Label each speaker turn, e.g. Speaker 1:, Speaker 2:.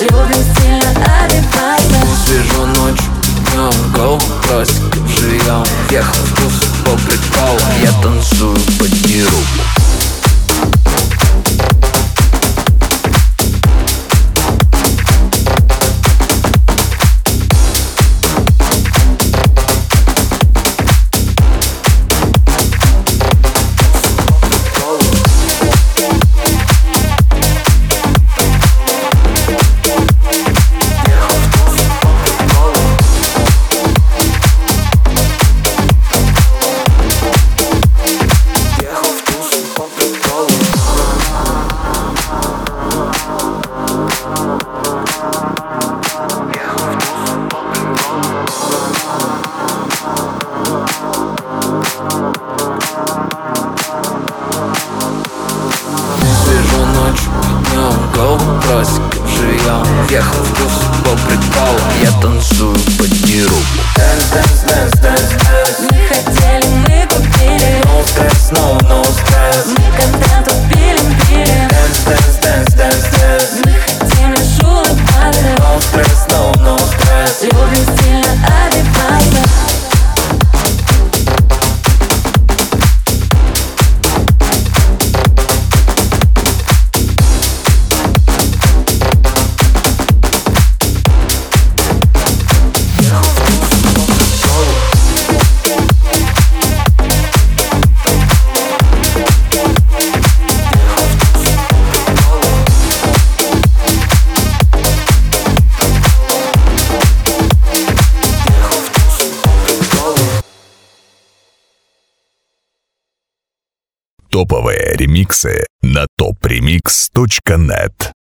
Speaker 1: Любим стильно одеваться.
Speaker 2: Свежо ночью, днем, голову классиков живьем. Ехал в туз по приколу, я танцую под руку. Свежо ночью, днем, голову классиков живьем. Ехал в туз по приколу, я танцую под руку. Dance, dance, dance, dance, dance.
Speaker 1: Мы хотели, мы купили.
Speaker 2: No stress, no stress.
Speaker 1: Мы контент пилим.
Speaker 2: Dance, dance, dance, dance, dance.
Speaker 1: Мы хотим лишь улыбаться.
Speaker 2: No stress, no stress.
Speaker 1: Любим стильно одеваться.
Speaker 3: Топовые ремиксы на topremix.net.